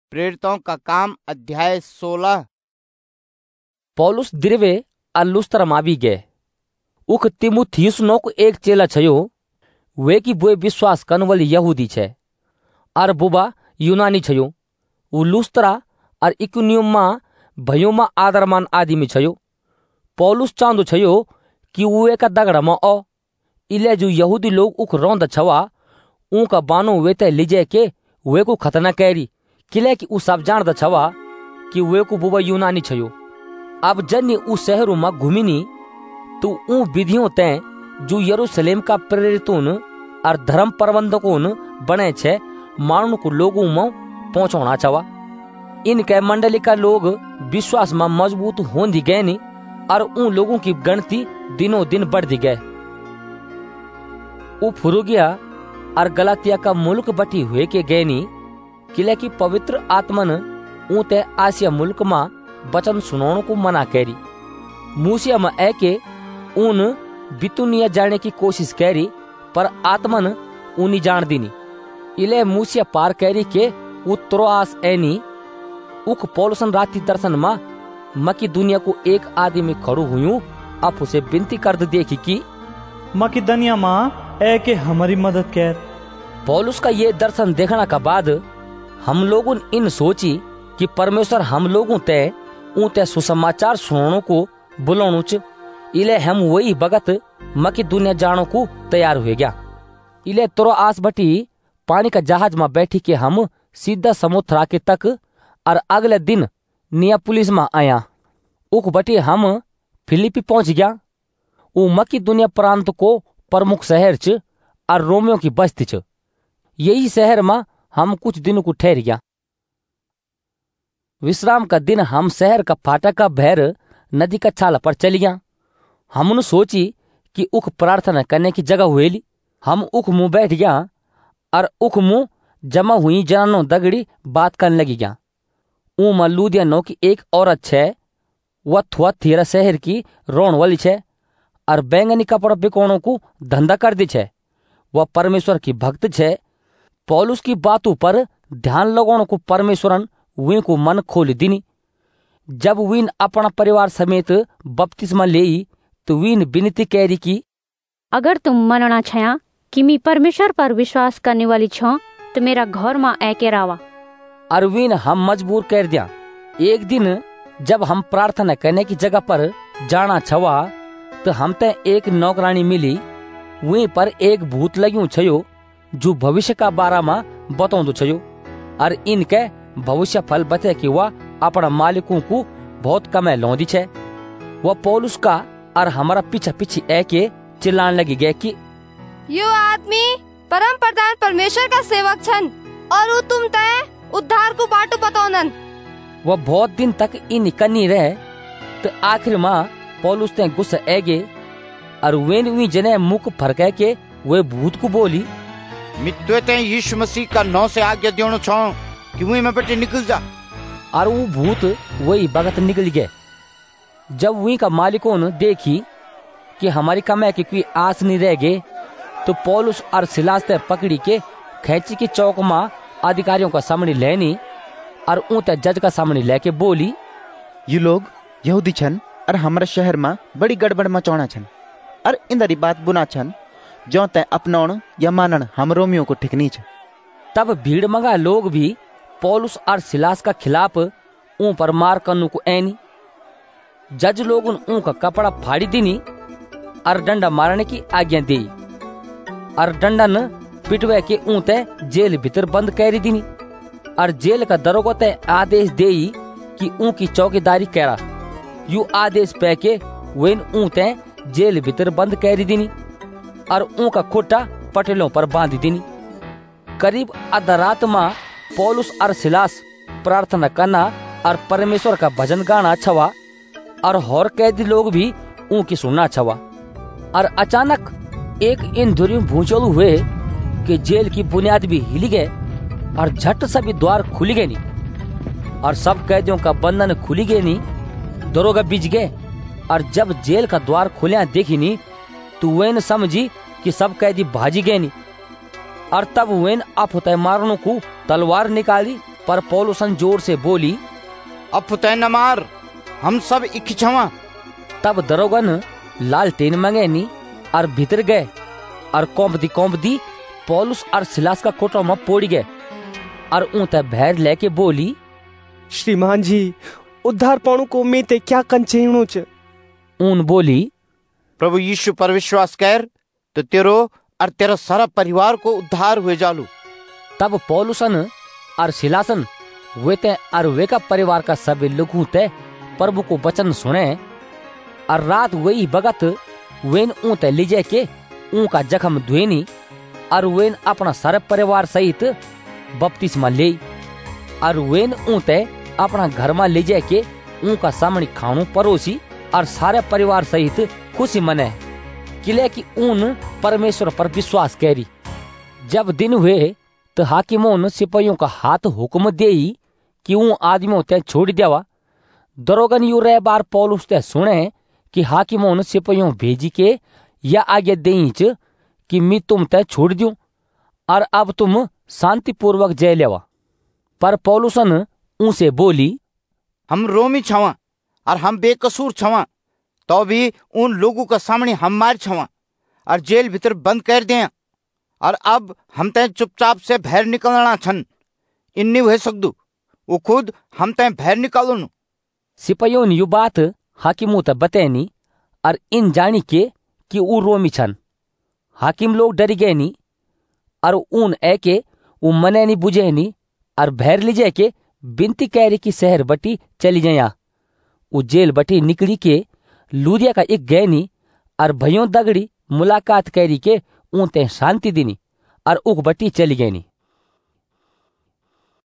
प्रेरितों का काम अध्याय 16। पौलुस दिरवे और लुस्त्र में भी गए। उख तीमुथियुस नो को एक चेला छयो, वे की बुए विश्वास करने वाली यहूदी छे और बुबा यूनानी छयो। वो लुस्त्रा और इकुनियुम में भयो में आदरमान आदमी छयो। पौलुस चांदो छयो कि वे का दगड़ में ओ इले जो यहूदी लोग उख रौंद छवा उनका बानो वे ते लिजे के वे को खतना कैरी, किले कि उ सब जानद छवा कि वे को बुबा यूनानी छयो। अब जन्य उ शहरों में घूमिनी तो उ विधियों ते जो यरूशलेम का प्रेरितों और धर्म प्रबंधकों बने छे मानव को लोगों में पहुंचाना छवा। इनके मंडली का लोग विश्वास में मजबूत होंदी गए नी और उन लोगों की गिनती दिनों दिन बढ़ती गए। उ फ्रूगिया और गलातिया का मुल्क बटी हुए के गए नी, किले की पवित्र आत्मन ऊते आसिया मुल्क में वचन सुनाने को मना करी। मूसिया में ऐके उन बितुनिया जाने की कोशिश करी, पर आत्मन उन्हीं जान दीनी। इले मूसिया पार करी के त्रोआस ऐनी उख पौलुसन राती दर्शन में मकी दुनिया को एक आदमी खड़ू हुई आप उसे विनती कर देखी कि मकी दुनिया माँ ऐके हमारी मदद कर। पौलुस का ये दर्शन देखने का बाद हम लोगों इन सोची कि परमेश्वर हम लोगों ते ऊते सुसमाचार सुनाने को बुलाणु च। इले हम वही बगत मकी दुनिया जानो को तैयार हुए गया। इले त्रोआस बटी पानी का जहाज में बैठी के हम सीधा समुद्र के तक और अगले दिन नियापुलिस में आया। उख बटी हम फिलिपी पहुंच गया। वो मकी दुनिया प्रांत को प्रमुख शहर च और रोमियो की बस्ती च। यही शहर में हम कुछ दिनों को ठहर गया। विश्राम का दिन हम शहर का फाटक का भैर नदी का छाल पर चली गया। हमने सोची कि उख प्रार्थना करने की जगह हुएली। हम उख मुंह बैठ गया और उख मुंह जमा हुई जनानो दगड़ी बात करने लगी गया। ऊ लूदिया नो की एक औरत छे, वह थुआतीरा शहर की रोन वाली छे और बैंगनी कपड़ा बिकोणों को धंधा कर दी छे। वह परमेश्वर की भक्त छे। पौलुस की बातों पर ध्यान लगाने को परमेश्वरन वी को मन खोल दीनी। जब वीन अपना परिवार समेत बपतिस्मा लेई तो वीन विनती करी कि अगर तुम मनना छया कि मैं परमेश्वर पर विश्वास करने वाली छो तो मेरा घर में आके रावा। और वीन हम मजबूर कर दिया। एक दिन जब हम प्रार्थना करने की जगह पर जाना छवा तो हम ते एक नौकरानी मिली। वहीं पर एक भूत लग्यूं छयो जो भविष्य का बारा में बताऊं छयो और इनके भविष्य फल बचे कि वह अपना मालिकों को बहुत कमे लौंदी छे। वह पौलुस का और हमारा पीछे पीछे ऐके चिल्लाने लगी गए कि यो आदमी परम प्रधान परमेश्वर का सेवक छन और वो तुम तय उद्धार को बाटू बताओनन। वह बहुत दिन तक इन कन्नी रहे तो आखिर में पौलुस ते गुस्सा ऐगे और वे जने मुख फरके के वे भूत को बोली मित्वे ते यीशु मसीह का नौ से आज्ञा देणो छो कि वही में बेटे निकल जा। और वो भूत वही बगत निकल गए। जब वही का मालिकों ने देखी कि हमारी कमाई की कोई आस नहीं रह गए तो पौलुस और सिलास ते पकड़ी के खैची की चौक में अधिकारियों का सामने लेनी और ऊते जज का सामने लेके बोली ये लोग यहूदी छन और हमारे शहर में बड़ी गड़बड़ मचाना छन और इंदरी बात बुना छन जो ते अपनाउन या मानन हम रोमियो को ठीक नहीं छे। तब भीड़ मगा लोग भी पौलुस और सिलास का खिलाफ ऊं पर मार करने को ऐनी। जज लोग ऊं का कपड़ा फाड़ी दीनी और डंडा मारने की आज्ञा दी और डंडन पिटवे के ऊते जेल भीतर बंद कैरी दीनी और जेल का दरोगा ते आदेश देई कि ऊं की चौकीदारी करा। यू आदेश पे के वेन ऊते जेल भीतर बंद कैरी दीनी और ऊं का खुट्टा पटेलों पर बांध दीनी। करीब आधा रात में पौलुस और सिलास प्रार्थना करना और परमेश्वर का भजन गाना छवा और हर कैदी लोग भी ऊं की सुनना छवा। और अचानक एक इन धुरी भूचाल हुए कि जेल की बुनियाद भी हिली गए और झट सभी द्वार खुली गए नहीं और सब कैदियों का बंधन खुली गए नहीं। दरोगा बीज गए और जब जेल का द्वार खुलिया देखी नहीं तो वेन समझी कि सब कैदी भाजी गए नहीं और तब वेन आप होता मारनों को तलवार निकाली पर पौलुसन जोर से बोली, अब तय न मार, हम सब इक छवा। तब दरोगन लालटेन मंगेनी और भीतर गए और कौंपदी पौलुस और सिलास का कोठा में पोड़ गए और ऊँते भैर लेके बोली, श्रीमान जी, उद्धार पाणु को मैं ते क्या कंचेणु छ। ऊन बोली, प्रभु यीशु पर विश्वास कर तो तेरो और तेरा सारा परिवार को उद्धार हुए जालू। तब पौलुसन और सिलासन वे ते और वे का परिवार का सब लोगों ते प्रभु को वचन सुने और रात वही बगत वेन ऊँते ले जाके ऊँ का जख्म धोनी और वेन अपना सारे परिवार सहित बपतिस्मा ले और वेन ऊँते अपना घर में ले जाके ऊँ का सामने खाणु परोसी और सारे परिवार सहित खुशी मने किले की ऊन परमेश्वर पर विश्वास करी। जब दिन हुए तो हाकिमों सिपाहियों का हाथ हुक्म दे कि ऊँ आदमियों ते छोड़ देवा। दरोगन यू रे बार पौलुस ते सुने कि हाकिमों सिपाहियों भेजी के या आगे देच कि मैं तुम ते छोड़ दूं और अब तुम शांतिपूर्वक जय लेवा। पर पौलुसन उनसे बोली, हम रोमी छवा और हम बेकसूर छवा, तो भी उन लोगों का सामने हम मार छवा और जेल भीतर बंद कर दें और अब हम तय चुपचाप से बाहर निकलना छन। इन्नी वह सकदू वो खुद हम तय बाहर निकालो। सिपाहियों ने यू बात हाकिमों तक बतैनी और इन जानी के कि वो रोमी छन। हाकिम लोग डर गए नी और उन ऐके वो मने नी बुझे नी और बाहर ले जाए के बिनती कैरी की शहर बटी चली जाया। वो जेल बटी निकली के लूदिया का एक गए नी और भयों दगड़ी मुलाकात कैरी के ऊँते शांति दीनी और उक बटी चली गई नी।